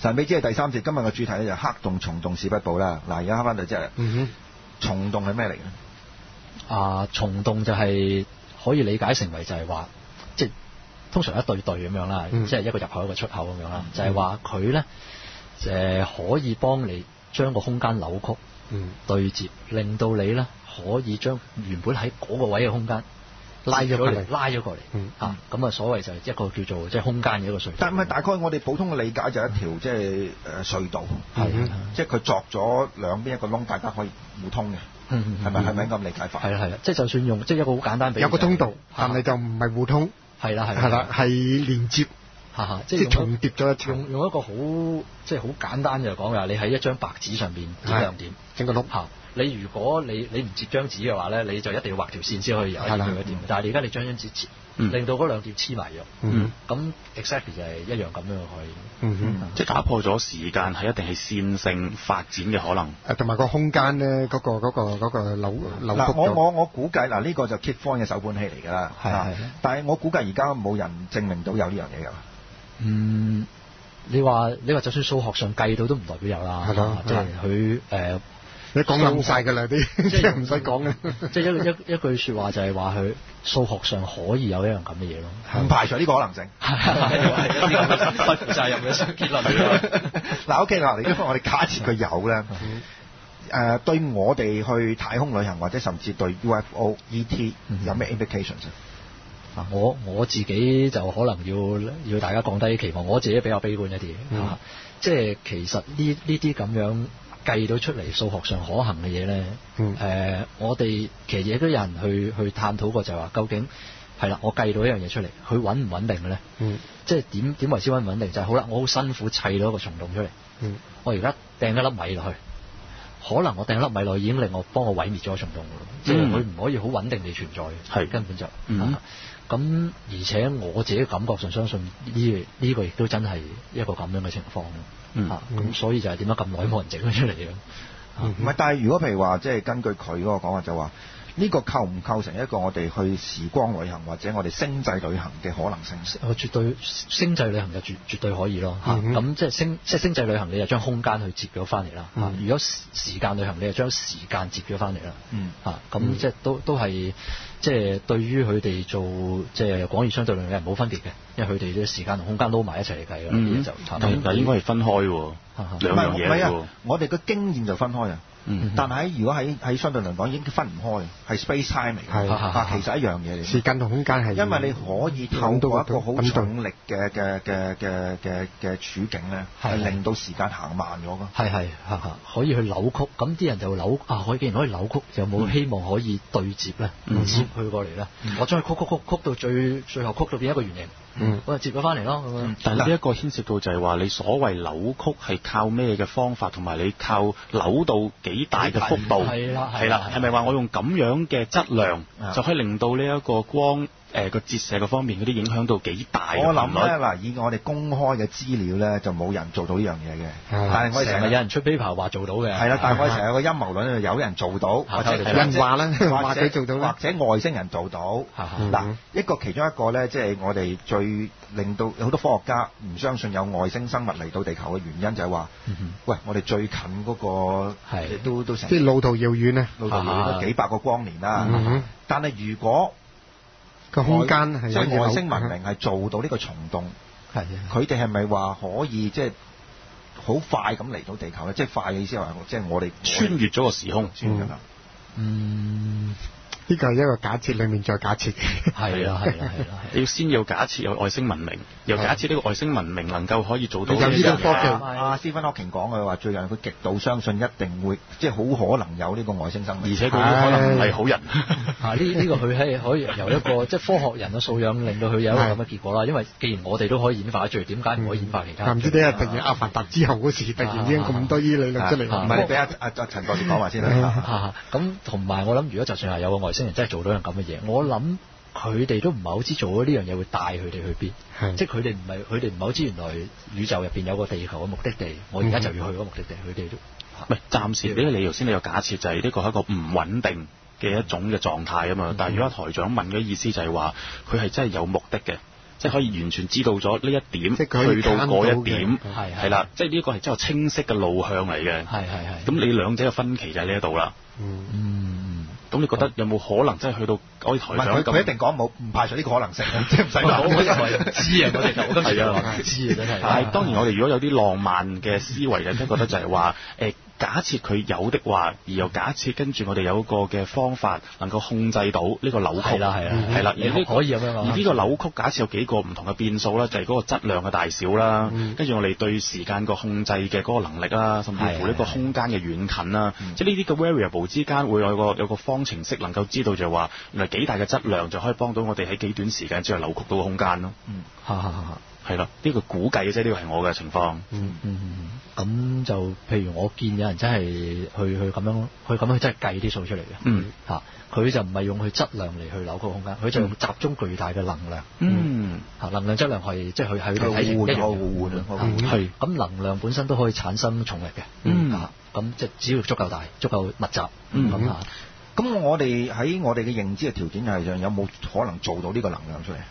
神秘之夜第3節，今日嘅主題咧就黑洞蟲洞史不保啦。嗱，而家翻到即係蟲洞係咩嚟嘅？ 蟲洞就係可以理解成為就係話，即係通常一對對咁樣啦，即係一個入口一個出口咁樣啦，就係話佢咧可以幫你將個空間扭曲、對接，令到你咧可以將原本喺嗰個位嘅空間拉咗過嚟，咁啊所謂就係一個叫做即係空間嘅一個隧道。 但係大概我哋普通嘅理解就係一條即係隧道，即係佢鑿咗兩邊一個窿，大家可以互通嘅。係咪咁理解法？ 係啦，即係就算用即係一個好簡單比喻， 有個通道，但係就唔係互通。係啦，係連接，即係重疊咗一層。 用一個好即係好簡單就講嘅，你喺一張白紙上邊點兩點， 整個碌。 你如果你唔接張紙嘅話咧，你就一定要畫條線先可以由一點去一點。但係你而家你將張紙切，令到嗰兩點黐埋咗，咁 exactly 就係一樣咁樣可以。 即係打破咗時間係一定係線性發展嘅可能。 同埋個空間咧，嗰個扭曲。 我估計嗱，呢個就 Kip Thorne 嘅手本戲嚟㗎啦。係。但係我估計而家冇人證明到有呢樣嘢㗎。 你話就算數學上計到都唔代表有啦。係咯，即係佢你講冧晒㗎啦啲，即係唔使講嘅。 即係一句説話就係話佢數學上可以有一樣咁嘅嘢咯， 唔排除呢個可能性。 係不負責任嘅結論嚟咯。 嗱 OK 啦，因為我哋假設佢有咧，對我哋去太空旅行或者甚至對 UFO、ET 有咩 implications 啊？我自己就可能要大家降低期望，我自己比較悲觀一啲即係其實呢啲咁樣計到出嚟數學上可行嘅嘢咧，我哋其實亦都有人去探討過，就係話究竟係啦，我計到一樣嘢出嚟，佢穩唔穩定嘅咧？即係點為之穩唔穩定？就係好啦，我好辛苦砌到一個蟲洞出嚟，我而家掟一粒米落去，可能我掟一粒米落去已經令我幫我毀滅咗個蟲洞㗎咯，即係佢唔可以好穩定地存在，根本就咁，而且我自己感覺上相信呢個亦都真係一個咁樣嘅情況咯。咁所以就係點解咁耐冇人整咗出嚟嘅？ 唔係，但係如果譬如話，即係根據佢嗰個講法就話，呢個構唔構成一個我哋去時光旅行或者我哋星際旅行嘅可能性？ 絕對星際旅行就絕對可以咯。咁即係星際旅行，你就將空間去接咗翻嚟啦。如果時間旅行，你就將時間接咗翻嚟啦。咁即係都係即係對於佢哋做即係廣義相對論嘅冇分別嘅，因為佢哋啲時間同空間撈埋一齊嚟計嘅。 但應該係分開喎，兩樣嘢嚟喎。 我哋嘅經驗就分開啊。但係如果喺相對論講已經分唔開，係 space time 嚟嘅，其實一樣嘢嚟。 時間同空間係， 因為你可以透過一個好重力嘅處境咧，係令到時間行慢咗㗎。 係可以去扭曲，咁啲人就既然可以扭曲，有冇希望可以對接咧？接佢過嚟咧，我將佢曲到最後曲到變一個圓形，我就接咗翻嚟咯。 但係呢一個牽涉到就係話，你所謂扭曲係靠咩嘅方法，同埋你靠扭到幾大嘅幅度？係啦，係咪話我用咁樣嘅質量就可以令到呢一個光個折射嘅方面嗰啲影響到幾大？ 我諗咧嗱，以我哋公開嘅資料咧，就冇人做到呢樣嘢嘅。但係我哋成日有人出 paper 話做到嘅。係啦，但係我哋成日有個陰謀論，有人做到，或者人話啦，話佢做到， 或者外星人做到。嗱，其中一個咧，即係我哋最令到好多科學家唔相信有外星生物嚟到地球嘅原因，就係話，喂，我哋最近嗰個都成， 即係路途遙遠啊， 路途遙遠都幾百個光年啦。但係如果個空間係即係外星文明係做到呢個蟲洞，佢哋係咪話可以即係好快咁嚟到地球咧？即係快嘅意思係話，即係我哋穿越咗個時空。 呢個係一個假設裡面再假設嘅。 係啦。 你要先要假設有外星文明，又假設呢個外星文明能夠可以做到有呢個科技。 Stephen Hawking 講嘅話，最近佢極度相信一定會，即係好可能有呢個外星生命， 而且佢可能係好人。 呢個佢係可以由一個即係科學人嘅素養，令到佢有一個咁嘅結果啦。因為既然我哋都可以演化得最，點解唔可以演化其他？ 唔知點解突然阿凡達之後嗰時，突然之間咁多依理論出嚟。 唔係，你俾阿陳博士講話先啦。 咁同埋我諗，如果就算係有個外星人真係做到樣咁嘅嘢，我諗佢哋都唔係好知做咗呢樣嘢會帶佢哋去邊，即係佢哋唔係好知原來宇宙入邊有個地球嘅目的地，我而家就要去嗰個目的地，佢哋都唔係暫時呢個理由先，你有假設就係呢個係一個唔穩定嘅一種嘅狀態啊嘛。但係如果台長問嘅意思就係話，佢係真係有目的嘅。 即係可以完全知道咗呢一點去到嗰一點，係啦，即係呢個係真係清晰嘅路向嚟嘅。係。咁你兩者嘅分歧就喺呢一度啦。咁你覺得有冇可能真係去到我哋台長咁？ 佢一定講冇，唔排除呢個可能性，即係唔使講。 我就知啊，我哋就係啊，知啊，真係。 但係當然，我哋如果有啲浪漫嘅思維，就真覺得就係話假設佢有的話，而又假設跟住我哋有一個嘅方法能夠控制到呢個扭曲。係啦。而呢可以咁樣講。 而呢個扭曲假設有幾個唔同嘅變數啦，就係嗰個質量嘅大小啦，跟住我哋對時間個控制嘅嗰個能力啦，甚至乎呢個空間嘅遠近啦，即係呢啲嘅 variable 之間會有個方程式能夠知道就係話，原來幾大嘅質量就可以幫到我哋喺幾短時間之內扭曲到個空間咯。係啦，呢個估計嘅啫，呢個係我嘅情況。 咁就譬如我見有人真係去咁樣真係計啲數出嚟嘅。佢就唔係用佢質量嚟去扭曲空間，佢就用集中巨大嘅能量。能量質量係即係佢喺度一樣係。咁能量本身都可以產生重力嘅。咁即係只要足夠大、足夠密集。 咁我哋喺我哋嘅認知嘅條件係上，有冇可能做到呢個能量出嚟？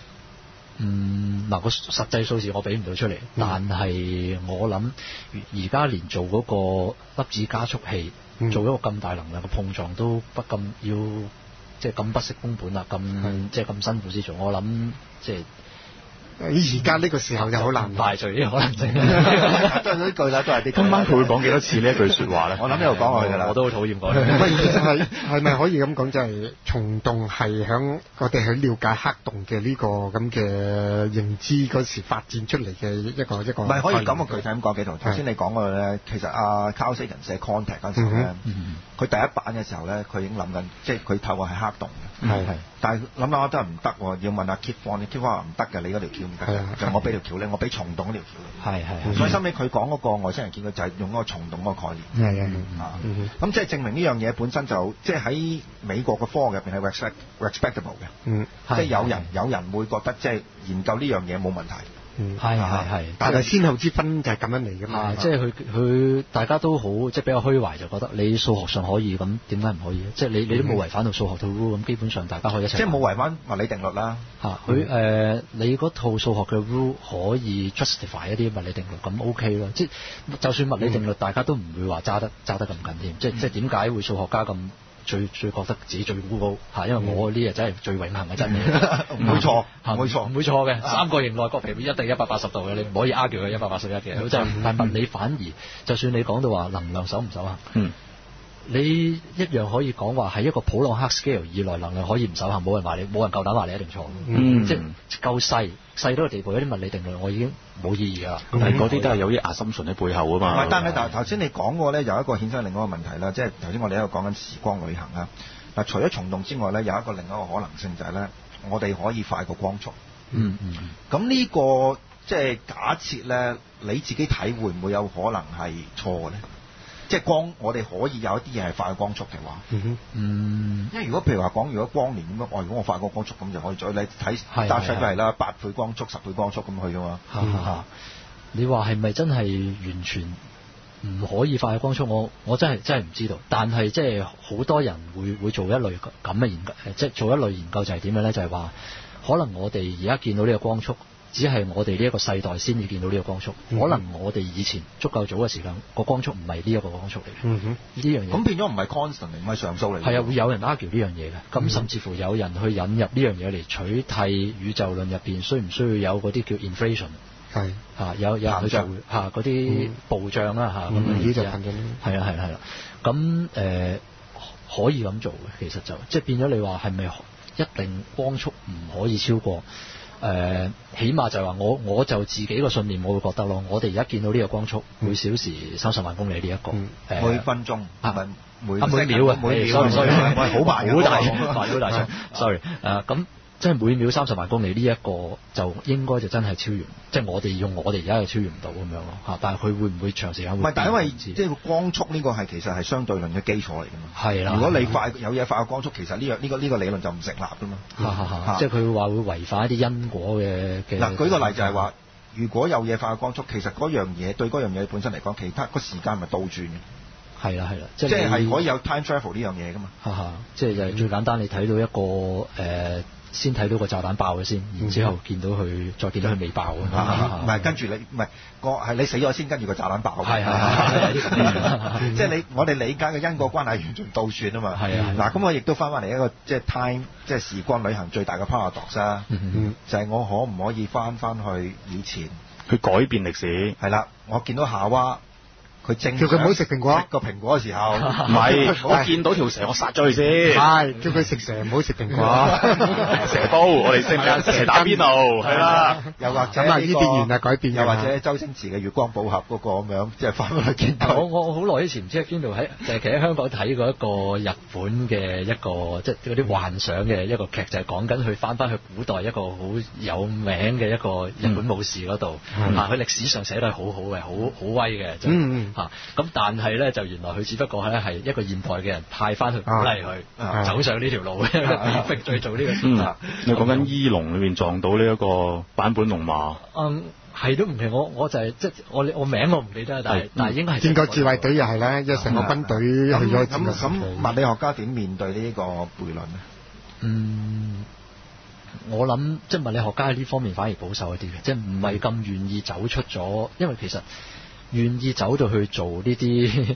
個實際數字我俾唔到出嚟，但係我諗而家連做嗰個粒子加速器，做一個咁大能量嘅碰撞都不咁要，即係咁不惜工本啦，咁即係咁辛苦先做。我諗即係而家呢個時候就好難排除呢個可能性。 都係呢句啦，都係啲。 今晚佢會講幾多次呢一句説話咧？ 我諗呢度講落去㗎啦， 我都好討厭講。 其實係咪可以咁講，就係蟲洞係響我哋去了解黑洞嘅呢個咁嘅認知嗰時發展出嚟嘅一個。唔係可以咁具體咁講幾圖。頭先你講嗰咧，其實阿 Carl Sagan 寫 Contact 嗰陣時咧，佢第一版嘅時候咧，佢已經諗緊，即係佢透過係黑洞嘅。但係諗下都係唔得喎，要問阿 Kip Thorne 話唔得嘅，你嗰條橋唔得，就我俾條橋你，我俾蟲洞嗰條橋你。所以收尾佢講嗰個外星人見佢就係用嗰個蟲洞嗰個概念。咁即係證明呢樣嘢本身就即係喺美國嘅科學入邊係 respectable 嘅。即係有人會覺得即係研究呢樣嘢冇問題。 但係先後之分就係咁樣嚟㗎嘛。 即係佢大家都好即係比較虛懷，就覺得你數學上可以，咁點解唔可以？即係你都冇違反到數學套 rule，咁基本上大家可以一齊。即係冇違反物理定律啦。 佢你嗰套數學嘅 rule 可以 justify 一啲物理定律，咁 OK 咯。即係就算物理定律，大家都唔會話揸得咁緊添。即係點解會數學家咁最覺得自己最高嚇？因為我呢嘢真係最永恆嘅真理， 唔會錯，唔會錯嘅。三角形內角平面一定180度嘅，你唔可以 argue 佢181嘅。但物理反而，就算你講到話能量守唔守恆，你一樣可以講話喺一個普朗克 scale 以內能量可以唔守恆，冇人夠膽話你一定錯。即係夠細到個地步，有啲物理定律我已經冇意義㗎。 但係嗰啲都係有啲assumption喺背後啊嘛。 但係頭先你講過咧，有一個衍生另外一個問題啦，即係頭先我哋喺度講緊時光旅行啦。嗱，除咗蟲洞之外咧，有一個另外一個可能性就係咧，我哋可以快過光速。咁呢個即係假設咧，你自己睇會唔會有可能係錯咧？即係我哋可以有一啲嘢係快過光速嘅話，因為如果譬如話講，如果光年咁樣，如果我快過光速咁就可以再你睇 Star Trek 都係啦，8倍光速、10倍光速咁去㗎嘛。 你話係咪真係完全唔可以快過光速？我真係唔知道。但係即係好多人會做一類咁嘅研究，即係做一類研究就係點樣咧？就係話可能我哋而家見到呢個光速，只係我哋呢一個世代先至見到呢個光速。可能我哋以前足夠早嘅時間，個光速唔係呢一個光速嚟嘅。呢樣嘢咁變咗唔係 constant 唔係常數嚟。 係啊，會有人 argue 呢樣嘢嘅。咁甚至乎有人去引入呢樣嘢嚟取替宇宙論入邊需唔需要有嗰啲叫 inflation？有人去做嗰啲暴漲啦嚇，咁呢就係啦。咁可以咁做嘅，其實就即係變咗你話係咪一定光速唔可以超過？起碼就係話我就自己個信念，我會覺得咯。我哋而家見到呢個光速每小時30萬公里呢一個， 每分鐘每秒啊，每秒，sorry， 好慢好大聲，sorry，咁。即係每秒30萬公里呢一個就應該就真係超越，即係我哋用我哋而家又超越唔到咁樣咯嚇。但係佢會唔會長時間會？ 唔係，但係因為即係光速呢個係其實係相對論嘅基礎嚟㗎嘛。 係啦。 如果你有嘢快過光速，其實呢個理論就唔成立㗎嘛。 即係佢話會違反一啲因果嘅。 嗱，舉個例就係話，如果有嘢快過光速，其實嗰樣嘢對嗰樣嘢本身嚟講，其他個時間咪倒轉嘅。 係啦， 即係可以有 time travel 呢樣嘢㗎嘛。 即係就係最簡單，你睇到一個先睇到個炸彈爆咗先，然之後見到佢再見到佢未爆唔係跟住你唔係係你死咗先跟住個炸彈爆。係即係我哋理解嘅因果關係完全倒轉啊嘛。嗱咁我亦都翻返嚟一個即係 time 即係時光旅行最大嘅 paradox 啦，就係我可唔可以翻去以前去改變歷史？ 係啦，我見到夏娃。佢正叫佢唔好食蘋果， 食個蘋果嘅時候， 唔係我見到條蛇，我殺咗佢先。 係叫佢食蛇，唔好食蘋果。 蛇煲，我哋識唔識蛇打邊爐？係啦， 又或者呢啲變完啦，改變。 又或者周星馳嘅月光寶盒嗰個咁樣，即係翻去見到。 我好耐以前唔知喺邊度就係其實喺香港睇過一個日本嘅一個即係嗰啲幻想嘅一個劇，就係講緊佢翻去古代一個好有名嘅一個日本武士嗰度，佢歷史上寫得係好好嘅，好威嘅。咁但係咧就原來佢只不過係一個現代嘅人派翻去鼓勵佢走上呢條路，逼佢做呢個選擇。 你講緊醫龍裏面撞到呢一個坂本龍馬。 係都唔奇，我就係即係我名我唔記得，但係應該係戰國自衛隊又係啦，一成個軍隊去咗。 咁物理學家點面對呢個悖論呢？ 我諗即係物理學家喺呢方面反而保守一啲嘅，即係唔係咁願意走出咗，因為其實願意走到去做呢啲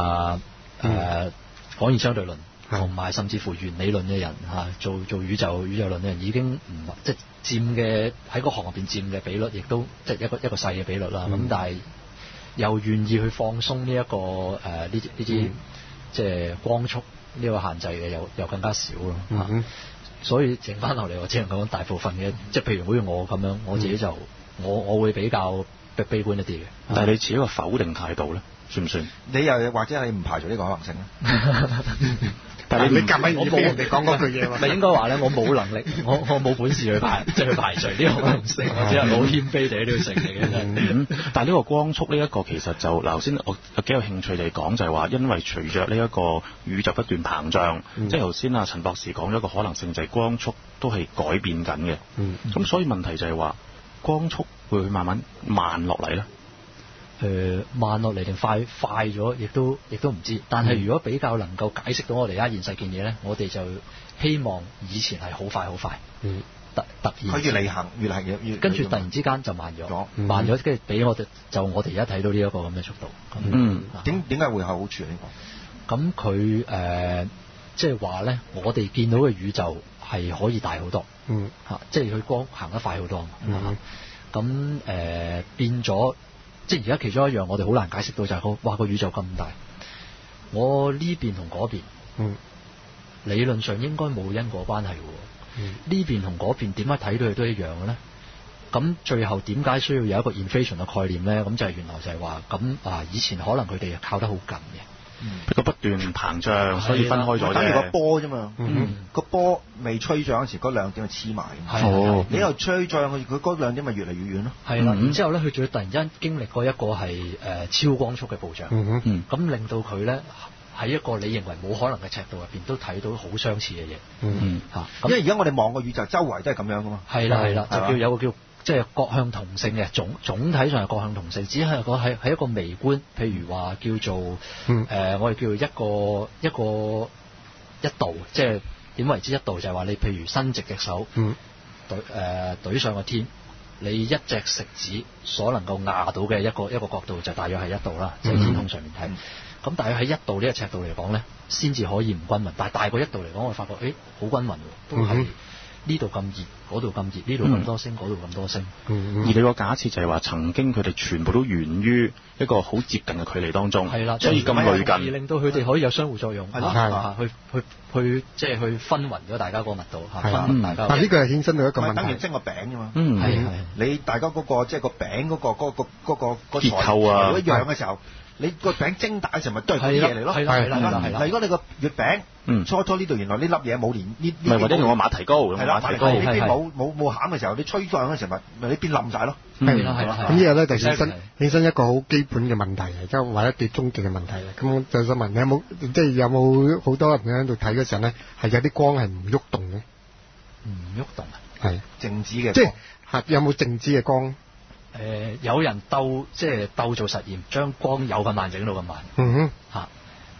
廣義相對論同埋甚至乎原理論嘅人做宇宙論嘅人已經唔即係佔嘅喺個行入邊佔嘅比率，亦都即係一個細嘅比率啦。咁但係又願意去放鬆呢一個呢啲即係光速呢個限制嘅又更加少咯。所以剩翻落嚟，我只能講大部分嘅，即係譬如好似我咁樣，我自己就我會比較悲觀一啲嘅。 但係你持一個否定態度咧，算唔算？ 你又或者你唔排除呢個可能性咧？ 但係你夾乜嘢俾人哋講嗰句嘢喎？ 咪應該話咧，我冇能力，我冇本事去排除呢個可能性，我只係好謙卑地喺度承認嘅。 但係呢個光速呢一個其實就頭先我有幾有興趣地講就係話，因為隨着呢一個宇宙不斷膨脹，即係頭先陳博士講咗一個可能性就係光速都係改變緊嘅。咁所以問題就係話光速會慢慢慢落嚟咧？ 慢落嚟定快咗，亦都唔知。但係如果比較能夠解釋到我哋而家現世件嘢咧，我哋就希望以前係好快，突然佢越嚟行越嚟越跟住突然之間就慢咗，跟住俾我哋而家睇到呢一個咁嘅速度。 點解會有好處呢個？ 咁佢即係話咧，我哋見到嘅宇宙係可以大好多，即係佢光行得快好多。咁變咗。即係而家其中一樣，我哋好難解釋到就係個宇宙咁大，我呢邊同嗰邊，理論上應該冇因果關係嘅。呢邊同嗰邊點解睇到佢都一樣嘅咧？咁最後點解需要有一個 inflation 嘅概念咧？咁就係原來就係話咁以前可能佢哋靠得好近嘅。 佢不斷膨脹，所以分開咗啫。 等於個波啫嘛，個波未吹漲嗰時，嗰兩點就黐埋。你又吹漲佢嗰兩點咪越嚟越遠咯。 係啦，然之後咧，佢仲要突然間經歷過一個係超光速嘅暴漲，咁令到佢咧喺一個你認為冇可能嘅尺度入邊都睇到好相似嘅嘢。 因為而家我哋望個宇宙周圍都係咁樣噶嘛。係啦， 就叫有個叫。即係各向同性嘅總體上係各向同性，只係喺一個微觀，譬如話叫做我哋叫做一度，即係點為之一度？就係話你譬如伸直隻手，懟上個天，你一隻食指所能夠壓到嘅一個角度就大約係一度啦，即係天空上面睇。咁大約喺一度呢個尺度嚟講咧，先至可以唔均勻。但係大過一度嚟講，我發覺好均勻喎，都係。呢度咁熱，嗰度咁熱，呢度咁多星，嗰度咁多星。 而你個假設就係話，曾經佢哋全部都源於一個好接近嘅距離當中， 係啦， 所以咁類近， 而令到佢哋可以有相互作用，去即係去分勻咗大家個密度，分勻大家。 但呢個係衍生到一個問題， 等於蒸個餅啫嘛。 係你大家嗰個即係個餅嗰個結構啊一樣嘅時候。你個餅蒸大嘅時候咪都係嗰啲嘢嚟咯，係啦。如果你個月餅初呢度原來呢粒嘢冇連呢， 唔係或者用個馬蹄糕， 係啦，馬蹄糕呢邊冇餡嘅時候，你吹上嘅時候咪呢邊冧晒咯。 係啦。咁呢個咧就衍生一個好基本嘅問題嚟，即係或者最終極嘅問題嚟。咁就想問你有冇好多人喺度睇嘅時候咧，係有啲光係唔喐動嘅？ 唔喐動啊？ 係靜止嘅， 即係有冇靜止嘅光？ 有人鬥做實驗，將光有咁慢整到咁慢。咁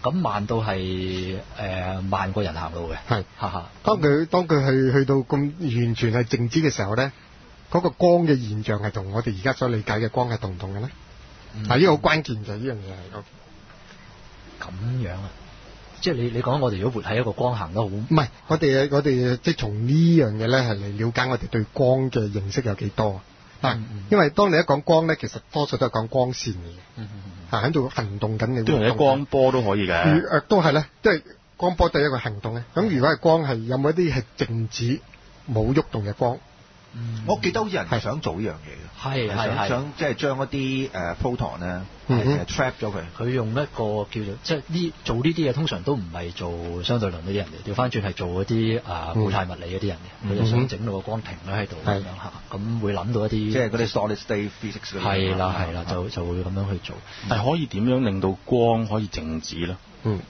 咁慢到係慢過人行路嘅。 係，當佢去到咁完全係靜止嘅時候咧，嗰個光嘅現象係同我哋而家所理解嘅光係同唔同嘅咧？呢個好關鍵嘅呢樣嘢係。 咁樣啊？即係你講我哋如果活喺一個光行得好，唔係我哋即係從呢樣嘢咧係嚟了解我哋對光嘅認識有幾多啊？因為當你一講光咧，其實多數都係講光線嚟嘅，喺度行動緊嘅。 都係光波都可以嘅。 都係咧，即係光波都係一個行動咧。咁如果係光係有冇一啲係靜止冇喐動嘅光？ 我記得好似人係想做呢樣嘢嘅，係想即係將一啲photon 咧trap 咗佢。 佢用一個叫做即係做呢啲嘢，通常都唔係做相對論嗰啲人嚟，調翻轉係做嗰啲固態物理嗰啲人嘅。佢就想整到個光停咗喺度咁樣嚇，咁會諗到一啲即係嗰啲 solid state physics 嗰啲。係啦，就會咁樣去做。 但係可以點樣令到光可以靜止咧？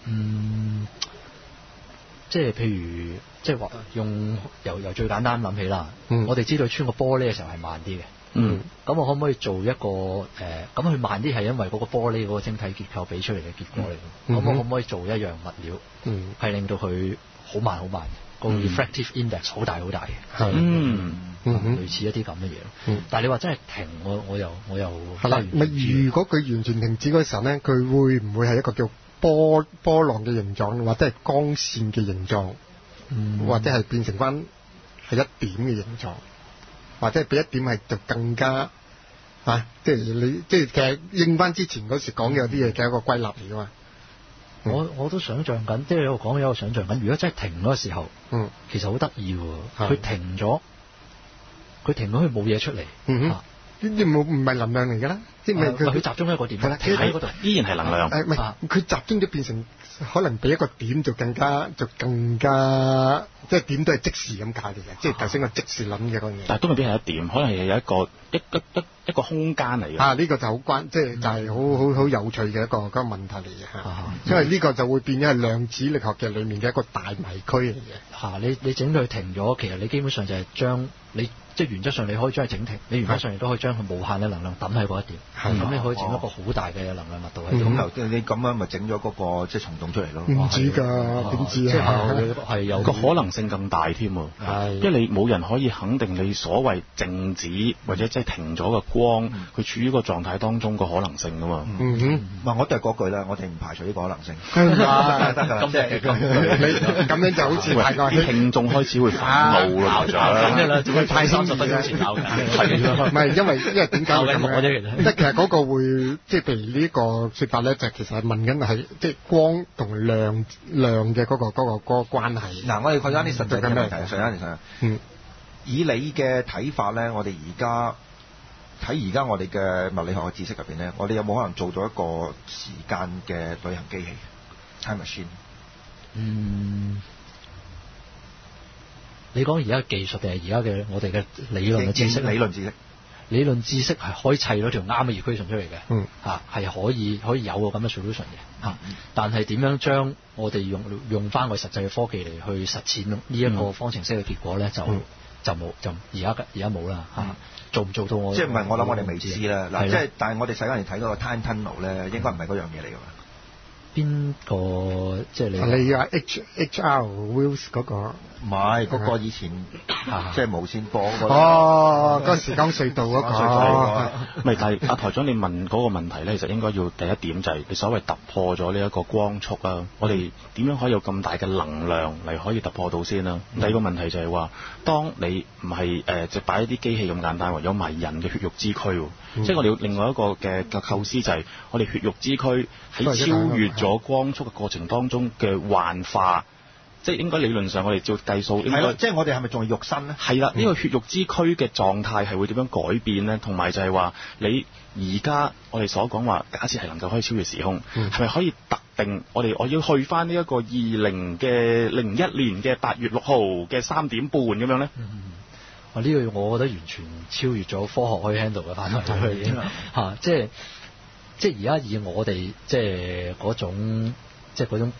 即係譬如，即係話用由最簡單諗起啦。我哋知道穿個玻璃嘅時候係慢啲嘅。咁我可唔可以做一個咁佢慢啲係因為嗰個玻璃嗰個晶體結構俾出嚟嘅結果嚟嘅。咁我可唔可以做一樣物料，係令到佢好慢好慢，個 refractive index 好大好大嘅。類似一啲咁嘅嘢。但係你話真係停，我又係啦。 如果佢完全停止嗰時候咧，佢會唔會係一個叫波浪嘅形狀，或者係光線嘅形狀，或者係變成翻係一點嘅形狀，或者係比一點係就更加即係其實應翻之前嗰時講嘅有啲嘢嘅一個歸納嚟噶嘛。 我都想像緊，即係我講有個想像緊，如果真係停嗰個時候，其實好得意喎。佢停咗，佢冇嘢出嚟。呢啲唔係能量嚟㗎啦，即係佢集中喺一個點，停喺嗰度依然係能量。 唔係佢集中咗變成可能比一個點就更加即係點都係即時咁解嘅啫。即係頭先我即時諗嘅嗰樣嘢。 但係都未必係一點，可能係有一個空間嚟嘅。 呢個就好即係就係好有趣嘅一個問題嚟嘅。因為呢個就會變咗係量子力學嘅裡面嘅一個大迷區嚟嘅。 你整到佢停咗，其實你基本上就係將你。即係原則上你可以將佢整停，你原則上亦都可以將佢無限嘅能量抌喺嗰一點，咁你可以整一個好大嘅能量密度喺度。 咁你咁樣咪整咗嗰個即係蟲洞出嚟咯？ 唔知㗎，點知啊？ 係有個可能性更大添喎。因為你冇人可以肯定你所謂靜止或者即係停咗嘅光，佢處於個狀態當中個可能性㗎嘛。 我都係嗰句啦，我哋唔排除呢個可能性。 咁樣就好似啲聽眾開始會憤怒啦， 就太30分鐘前鬧緊， 唔係因為點解會咁樣？即係其實嗰個會即係譬如呢個説法咧，就其實係問緊係即係光同量嘅嗰個關係。 嗱，我哋講翻啲實際嘅問題，以你嘅睇法咧，我哋而家我哋嘅物理學嘅知識入邊咧，我哋有冇可能做咗一個時間嘅旅行機器 （time machine）？ 你講而家嘅技術定係而家嘅我哋嘅理論嘅知識？理論知識係可以砌到條啱嘅 equation 出嚟嘅，係可以有個咁嘅 solution 嘅，但係點樣將我哋用翻個實際嘅科技嚟去實踐呢一個方程式嘅結果咧，就冇，就而家冇啦，做唔做到我？ 即係唔係我諗我哋未知啦。嗱，即係但係我哋細嗰陣時睇嗰個 time tunnel 咧，應該唔係嗰樣嘢嚟㗎嘛。 邊個即係你話 HR Wills 嗰個？ 唔係嗰個以前即係無線播嗰個。 嗰個時光隧道嗰個。 唔係，但係台長你問嗰個問題咧，其實應該要第一點就係你所謂突破咗呢一個光速啊，我哋點樣可以有咁大嘅能量嚟可以突破到先啦？第二個問題就係話，當你唔係就擺一啲機器咁簡單喎，有埋人嘅血肉之軀喎，即係我哋要另外一個嘅構思就係我哋血肉之軀喺超越咗光速嘅過程當中嘅幻化。即係應該理論上我哋照計數， 係咯，即係我哋係咪仲係肉身咧？ 係啦，呢個血肉之軀嘅狀態係會點樣改變咧？同埋就係話你而家我哋所講話，假設係能夠可以超越時空，係咪可以特定我要去翻呢一個2001年嘅8月6號嘅3點半咁樣咧？ 呢個我覺得完全超越咗科學可以 handle 嘅範圍即係而家以我哋即係嗰種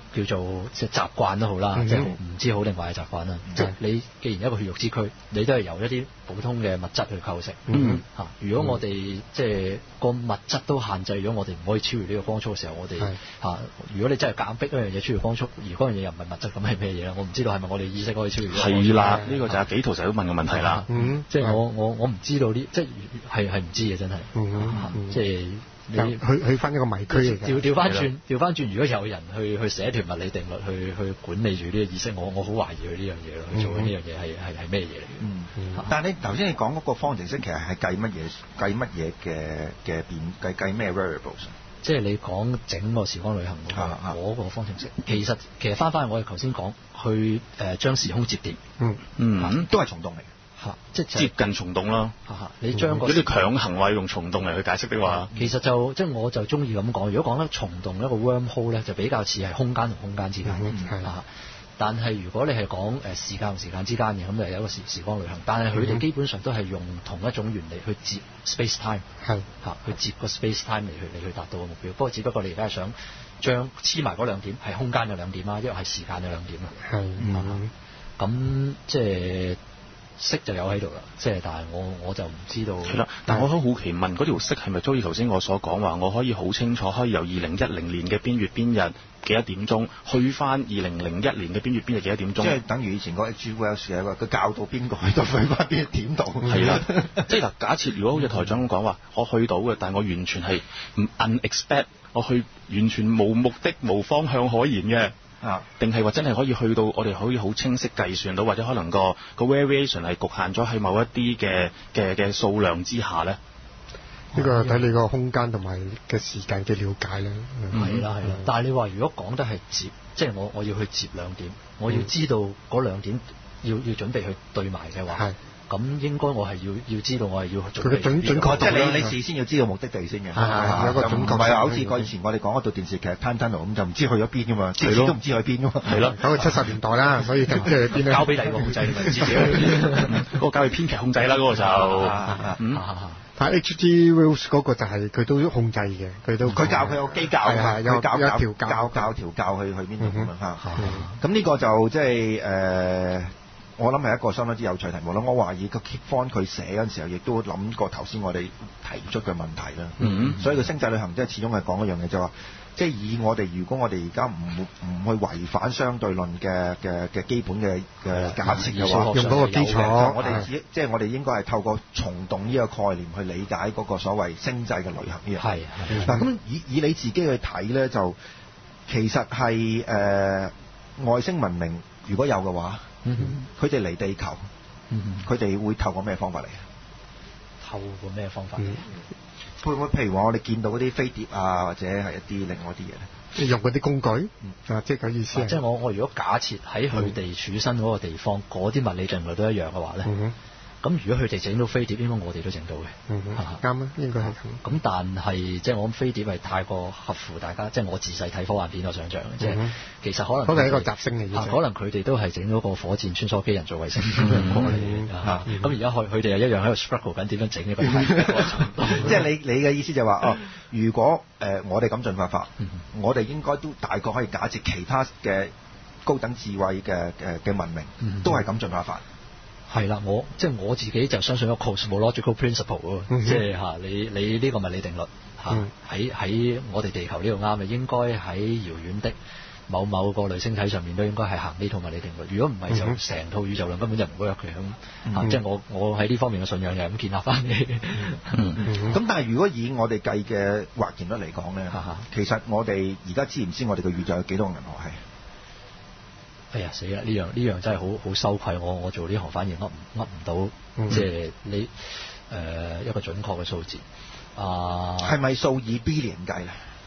叫做即係習慣都好啦，即係唔知好定壞嘅習慣啦。即係你既然一個血肉之軀，你都係由一啲普通嘅物質去構成。如果我哋即係個物質都限制咗我哋唔可以超越呢個光速嘅時候，我哋如果你真係夾硬逼一樣嘢超越光速，而嗰樣嘢又唔係物質，咁係咩嘢咧？我唔知道係咪我哋意識可以超越。 係啦，呢個就係紀陶成日都問嘅問題啦。 即係我唔知道呢，即係唔知嘅真係。即係。你去翻一個迷區嚟嘅。 調翻轉，如果有人去寫條物理定律去管理住呢個意識，我好懷疑佢呢樣嘢咯。去做緊呢樣嘢係咩嘢嚟嘅？ 但係你頭先你講嗰個方程式，其實係計乜嘢嘅計咩 variables？ 即係你講整個時光旅行嗰個方程式，其實翻返去我哋頭先講去將時空折疊， 都係蟲洞嚟。 即係接近蟲洞咯。 你將如果你強行話用蟲洞嚟去解釋的話， 其實就即係我就中意咁講。如果講得蟲洞一個 wormhole 咧，就比較似係空間同空間之間。但係如果你係講時間同時間之間嘅，咁就有一個時光旅行。但係佢哋基本上都係用同一種原理去接 space time，去接個 space time 嚟去達到個目標。不過只不過你而家係想將黐埋嗰兩點係空間嘅兩點啦，一個係時間嘅兩點啦。咁即係。色就有喺度啦，即係但係我就唔知道。係啦， 但係我好好奇問嗰條色係咪好似頭先我所講話，我可以好清楚可以由2010年嘅邊月邊日幾多點鐘去翻2001年嘅邊月邊日幾多點鐘？即係等於以前嗰 H. Wells 嘅佢教到邊個去到去翻邊點度？ 係啦，即係嗱，假設如果好似台長咁講話，我去到嘅，但係我完全係唔 unexpect， 我去完全冇目的、冇方向可言嘅。定係話真係可以去到，我哋可以好清晰計算到，或者可能個 variation 係局限咗喺某一啲嘅數量之下咧。 呢個睇你個空間同埋嘅時間嘅了解咧。 係啦。但係你話如果講得係接，即係我要去接兩點，我要知道嗰兩點要準備去對埋嘅話。咁應該我係要知道我係要準備準確， 即係你事先要知道目的地先嘅。 有個準確。 唔係話好似以前我哋講嗰套電視劇《Time Tunnel》咁，就唔知去咗邊噶嘛，自己都唔知去邊噶嘛。 係咯， 講到70年代啦，所以唔知去邊咧。 交俾第二個控制，咪自己嗰個交俾編劇控制啦，嗰個就。 但 H.G. Wells 嗰個就係佢都控制嘅，佢教佢有機教， 有教調教去邊度咁樣嚇。咁呢個就即係我諗係一個相當之有趣題目啦。我懷疑個 Kip Thorne 佢寫嗰陣時候，亦都諗過頭先我哋提出嘅問題啦。所以個星際旅行即係始終係講一樣嘢，就話即係以如果我哋而家唔去違反相對論嘅基本嘅假設嘅話， 用嗰個基礎， 我哋即係我哋應該係透過蟲洞呢個概念去理解嗰個所謂星際嘅旅行呢樣。係嗱，咁以你自己去睇咧，就其實係外星文明如果有嘅話。佢哋嚟地球，佢哋會透過咩方法嚟？ 透過咩方法？ 會唔會譬如話我哋見到嗰啲飛碟啊，或者係一啲另外啲嘢咧？ 用嗰啲工具，即係咁意思。 即係我如果假設喺佢哋處身嗰個地方，嗰啲物理定律都一樣嘅話咧。咁如果佢哋整到飛碟，應該我哋都整到嘅。 啱啊，應該係咁。 咁但係即係我諗飛碟係太過合乎大家，即係我自細睇科幻片我想象嘅，即係其實可能係一個雜星嚟嘅。 可能佢哋都係整咗個火箭穿梭機人造衛星過嚟。咁而家佢哋又一樣喺度 struggle 緊點樣整呢個。 即係你嘅意思就係話如果我哋咁進化法，我哋應該都大概可以假設其他嘅高等智慧嘅文明都係咁進化法。 係啦，即係我自己就相信一個 cosmological principle 咯，即係你呢個物理定律喺我哋地球呢度啱嘅，應該喺遙遠的某個類星體上面都應該係行呢套物理定律。如果唔係就成套宇宙論根本就唔會有佢咁。即係我喺呢方面嘅信仰就係咁建立翻嘅。 咁但係如果以我哋計嘅或然率嚟講咧，其實我哋而家知唔知我哋嘅宇宙有幾多個銀河系？ 哎呀死啦！呢樣真係好羞愧，我做呢行反而噏唔到，即係你一個準確嘅數字係咪數以 billion 計咧？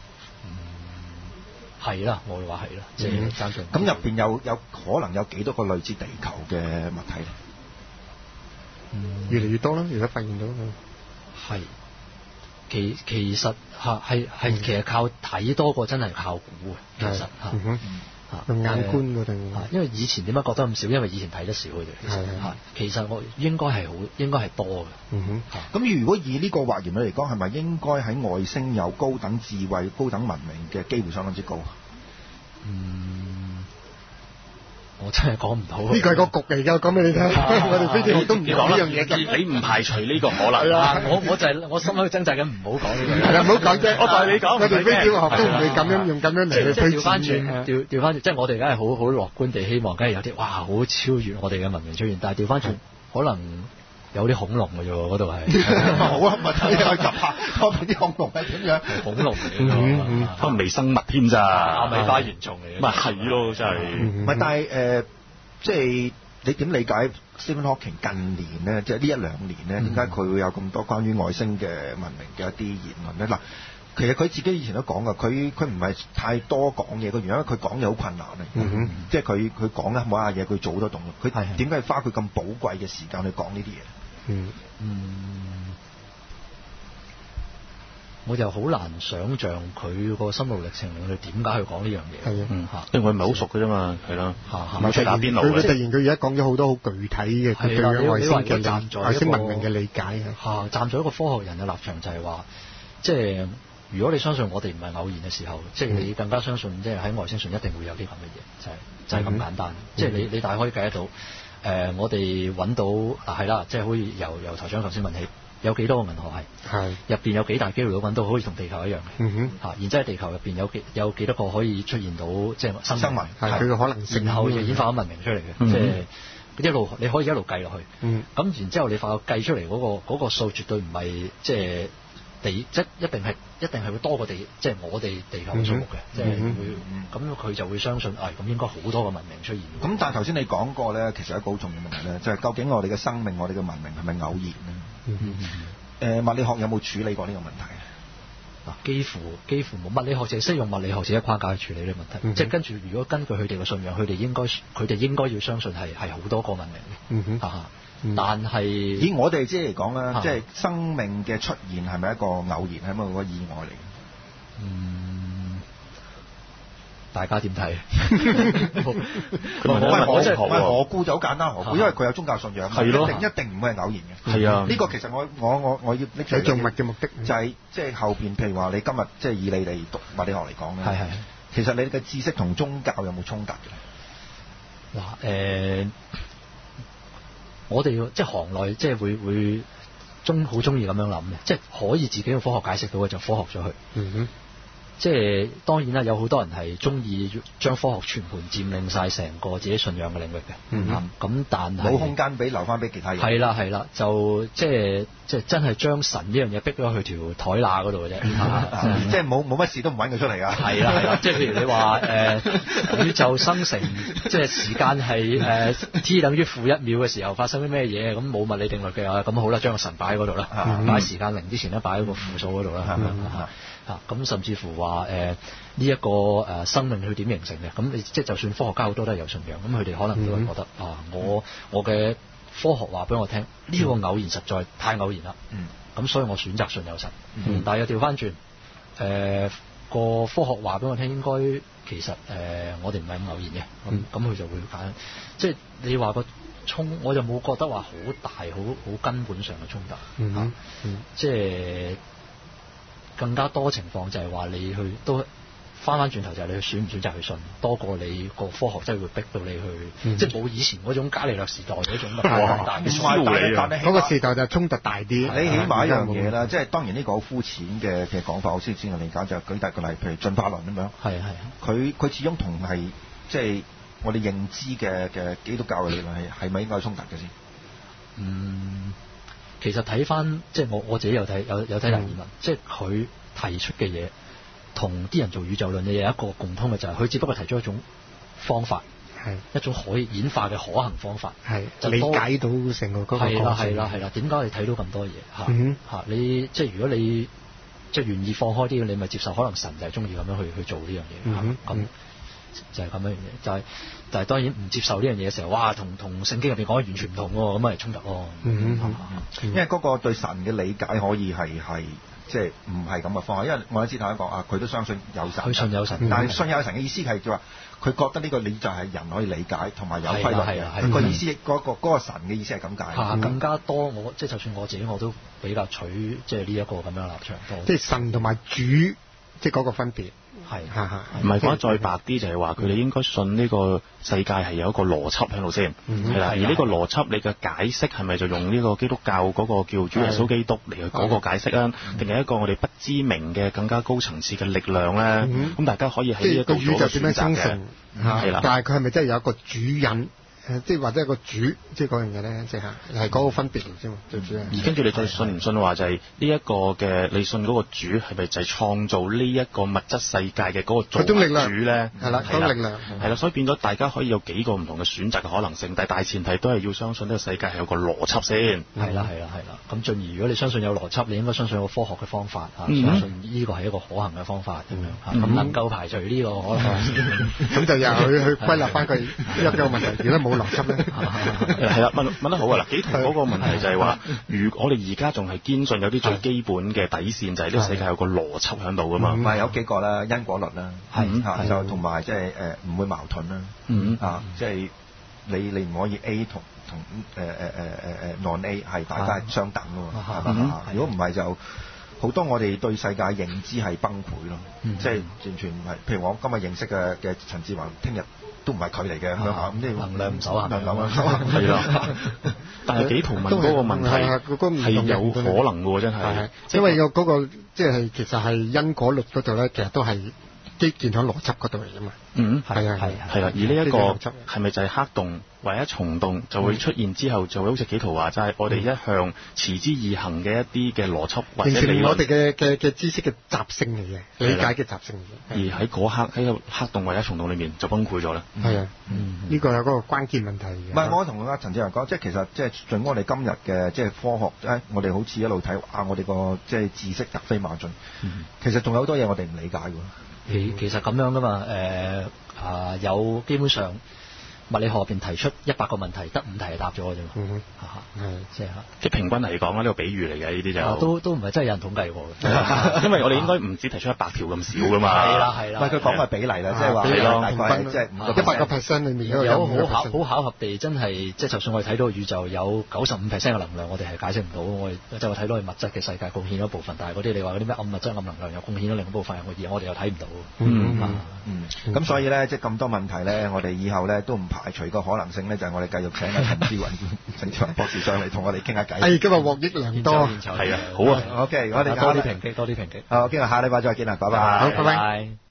係啦，我會話係啦，即係爭進。 咁入邊有可能有幾多個類似地球嘅物體咧？ 越嚟越多啦，而家發現到係其實其實靠睇多過真係靠估其實用眼觀嗰定， 因為以前點解覺得咁少？因為以前睇得少佢哋。其實我應該係多嘅。 咁如果以呢個或然率嚟講，係咪應該喺外星有高等智慧、高等文明嘅機會相當之高？ 我真係講唔到。 呢個係個局嚟㗎，講俾你聽。我哋飛碟學都唔講呢樣嘢㗎。 你唔排除呢個可能啦。 我就係我心喺度掙扎緊，唔好講呢個。 係啦，唔好講啫。 我代你講。 我哋飛碟學都唔會咁樣用咁樣嚟去推調翻轉，調翻轉，即係我哋梗係好樂觀地希望，梗係有啲哇好超越我哋嘅文明出現，但係調翻轉可能。有啲恐龍嘅啫喎，嗰度係。 好啊，咪睇下及下，嗰邊啲恐龍係點樣？ 恐龍嚟㗎， 可能微生物添咋， 米花原蟲嚟嘅。 咪係咯，真係。 唔係，但係即係你點理解 Stephen Hawking 近年咧，即係呢一兩年咧，點解佢會有咁多關於外星嘅文明嘅一啲言論咧？嗱，其實佢自己以前都講㗎，佢唔係太多講嘢嘅原因，因為佢講嘢好困難啊。即係佢講咧某下嘢，佢做好多動作。佢點解花佢咁寶貴嘅時間去講呢啲嘢？ 我就好難想像佢個心路歷程，佢點解去講呢樣嘢？ 係因為我唔係好熟嘅啫嘛，係咯。 唔係打邊爐。佢突然佢而家講咗好多好具體嘅佢對外星文明嘅理解啊。 站在一個科學人嘅立場就係話，即係如果你相信我哋唔係偶然嘅時候，即係你更加相信，即係喺外星上一定會有啲咁嘅嘢，就係咁簡單。即係你大概可以計得到。我哋揾到係啦，即係好似由台長頭先問起，有幾多個銀河系？入邊有幾大機會揾到好似同地球一樣嘅？然之後地球入邊有幾多個可以出現到即係生物？ 係佢嘅可能性， 然後演化咗文明出嚟嘅，即係一路你可以一路計落去。咁然之後你發覺計出嚟嗰個數絕對唔係即係。即一定係會多過地，即係我哋地球嘅數目嘅，即係會咁佢就會相信，咁應該好多個文明出現。 咁但係頭先你講過咧，其實一個好重要嘅問題咧，就係究竟我哋嘅生命、我哋嘅文明係咪偶然咧？物理學有冇處理過呢個問題？ 幾乎冇，物理學淨係識用物理學自己框架去處理呢個問題。即係跟住，如果根據佢哋嘅信仰，佢哋應該要相信係好多個文明嘅。但係以我哋即係嚟講啦，即係生命嘅出現係咪一個偶然，係咪一個意外嚟？ 大家點睇？ 我估就好簡單，因為佢有宗教信仰，一定唔會係偶然嘅。 係啊， 呢個其實我要拎出嚟做乜嘅目的，就係即係後邊，譬如話你今日即係以你哋讀物理學嚟講咧，其實你嘅知識同宗教有冇衝突嘅？ 嗱我哋即係行內，即係會好中意咁樣諗嘅，即係可以自己用科學解釋到嘅就科學咗去。即係當然啦，有好多人係中意將科學全盤佔領晒成個自己信仰嘅領域嘅。咁但係冇空間俾留翻俾其他人。 係啦，就即係真係將神呢樣嘢逼咗去條台罅嗰度嘅啫。 即係冇乜事都唔揾佢出嚟㗎。 係啦，即係譬如你話宇宙生成，即係時間係t 等於負1秒嘅時候發生啲咩嘢？咁冇物理定律嘅，咁好啦，將個神擺喺嗰度啦，擺喺時間0之前咧，擺喺個負數嗰度啦。咁甚至乎話呢一個生命佢點形成嘅？咁你即係就算科學家好多都係有信仰，咁佢哋可能都會覺得我嘅科學話俾我聽，呢個偶然實在太偶然啦。咁所以我選擇信有神。但係又調翻轉，個科學話俾我聽，應該其實我哋唔係咁偶然嘅。咁佢就會揀，即係你話個我就冇覺得話好大好根本上嘅衝突。即係。更加多情況就係話你去都翻轉頭就係你去選唔選擇去信，多過你個科學真係會逼到你去，即係冇以前嗰種伽利略時代嗰種大嘅但係嗰個時代就衝突大啲。 你起碼一樣嘢啦，即係當然呢個好膚淺嘅講法，我先嘅理解就係舉大個例，譬如進化論咁樣。佢始終同係即係我哋認知嘅基督教嘅理論係咪應該有衝突嘅先？ 其實睇翻即係我自己有睇達爾文，即係佢提出嘅嘢同啲人做宇宙論嘅嘢有一個共通嘅，就係佢只不過提出一種方法，一種可以演化嘅可行方法，就理解到成個嗰個過程。係啦，點解你睇到咁多嘢？你即係如果你即係願意放開啲，你咪接受可能神就係中意咁樣去做呢樣嘢。咁就係咁樣嘢，就係當然唔接受呢樣嘢嘅時候，哇，同聖經入邊講嘅完全唔同喎，咁咪衝突咯。 因為嗰個對神嘅理解可以係即係唔係咁嘅方法，因為愛因斯坦講佢都相信有神， 佢信有神， 但係信有神嘅意思係就話佢覺得呢個理就係人可以理解同埋有規律嘅。個意思嗰個神嘅意思係咁解。 更加多即係就算我自己我都比較取即係呢一個咁樣立場多。 即係神同埋主即係嗰個分別。 唔係講得再白啲，就係話佢哋應該信呢個世界係有一個邏輯喺度先，係啦。而呢個邏輯，你嘅解釋係咪就用呢個基督教嗰個叫主耶穌基督嚟去嗰個解釋啊？定係一個我哋不知名嘅更加高層次嘅力量咧？咁大家可以喺呢一度做個選擇嘅，係啦。 但係佢係咪真係有一個主人？即係或者一個主，即係嗰樣嘢咧，即係係嗰個分別嚟啫嘛，最主要。而跟住你再信唔信話就係呢一個嘅，你信嗰個主係咪就係創造呢一個物質世界嘅嗰個造物主咧？ 係啦，嗰個力量。 係啦，所以變咗大家可以有幾個唔同嘅選擇嘅可能性，但係大前提都係要相信呢個世界係有個邏輯先。 係啦。咁進而如果你相信有邏輯，你應該相信有科學嘅方法相信呢個係一個可行嘅方法咁樣咁能夠排除呢個可能。 咁就又去歸納翻佢一個問題，如果冇邏輯咧， 係啦，問得好啊！嗱，幾同嗰個問題就係話，如我哋而家仲係堅信有啲最基本嘅底線，就係呢個世界有個邏輯喺度噶嘛。 唔係有幾個啦，因果律啦，就同埋即係唔會矛盾啦。即係你唔可以 A 同non A 係大家係相等噶嘛。如果唔係就好多我哋對世界認知係崩潰咯。即係完全唔係。譬如我今日認識嘅陳志宏，聽日都唔係佢嚟嘅咁樣嚇，咁即係能量唔守恒， 係啦。但係幾圖問嗰個問題係有可能嘅喎，真係。 因為有嗰個即係其實係因果律嗰度咧，其實都係基建喺邏輯嗰度嚟㗎嘛。係啦。 而呢一個係咪就係黑洞或者蟲洞就會出現之後，就會好似幾圖話齋，我哋一向持之以恆嘅一啲嘅邏輯或者理論， 我哋嘅知識嘅習性嚟嘅，理解嘅習性嚟嘅。 而喺嗰刻喺個黑洞或者蟲洞裏面就崩潰咗啦。 係啊，呢個有嗰個關鍵問題嘅。 唔係，我同阿陳志宏講，即係其實即係盡我哋今日嘅即係科學，我哋好似一路睇我哋個即係知識突飛猛進，其實仲有好多嘢我哋唔理解㗎。 其實咁樣噶嘛，有基本上物理學入邊提出100個問題，得5題係答咗嘅啫嘛。 即係平均嚟講啦，呢個比喻嚟嘅呢啲就都唔係真係有人統計過嘅。 因為我哋應該唔止提出100條咁少噶嘛。 係啦。 唔係佢講嘅比例啦，即係話大概即係 100%裏面有好巧合地真係，即係就算我哋睇到宇宙有95%嘅能量，我哋係解釋唔到。我哋就係睇到係物質嘅世界貢獻咗一部分，但係嗰啲你話嗰啲咩暗物質、暗能量又貢獻咗另一部分嘅嘢，我哋又睇唔到。 咁所以咧，即係咁多問題咧，我哋以後咧都唔排除個可能性咧，就係我哋繼續請阿陳志宏博士上嚟同我哋傾下偈。 今日獲益良多。 係啊，好啊。 OK，我哋多啲抨擊。 好，今日下禮拜再見啦，拜拜。 好，拜拜。